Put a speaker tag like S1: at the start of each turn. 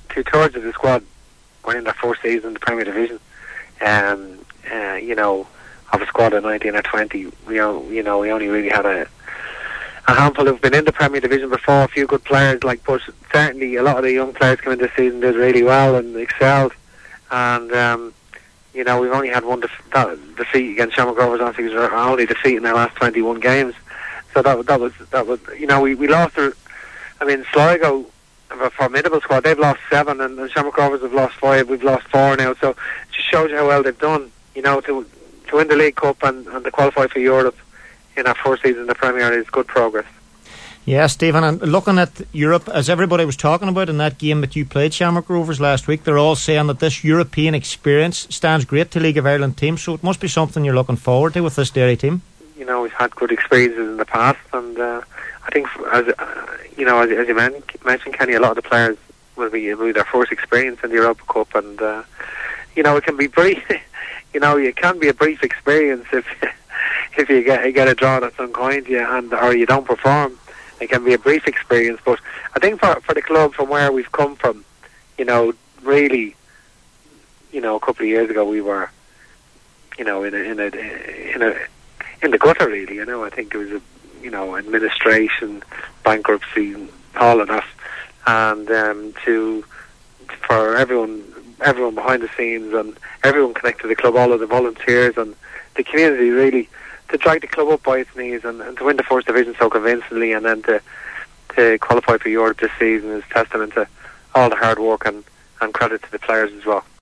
S1: 2/3 of the squad were in their first season in the Premier Division. You know, of a squad of 19 or 20, we only really had a handful who've been in the Premier Division before. A few good players, but certainly a lot of the young players coming this season did really well and excelled. And you know, we've only had one defeat against Shamrock Rovers. I think it was our only defeat in their last 21 games. So that was you know, we lost. I mean, Sligo have a formidable squad. They've lost 7, and Shamrock Rovers have lost 5. We've lost 4 now. So it just shows you how well they've done. You know, to win the League Cup and to qualify for Europe in our first season in the Premier is good progress.
S2: Yeah, Stephen, and looking at Europe, as everybody was talking about in that game that you played Shamrock Rovers last week, they're all saying that this European experience stands great to League of Ireland teams, so it must be something you're looking forward to with this Derry team.
S1: You know, we've had good experiences in the past, and I think, as you mentioned, Kenny, a lot of the players will be their first experience in the Europa Cup, and you know, it can be brief. You know, it can be a brief experience if you get a draw that's unkind to you, or you don't perform. It can be a brief experience, but I think for the club, from where we've come from, you know, really, you know, a couple of years ago we were, you know, in the gutter, really. You know, I think there was administration, bankruptcy, all of that, and for everyone behind the scenes and everyone connected to the club, all of the volunteers and the community, really, to drag the club up by its knees and to win the first division so convincingly, and then to qualify for Europe this season is testament to all the hard work and credit to the players as well.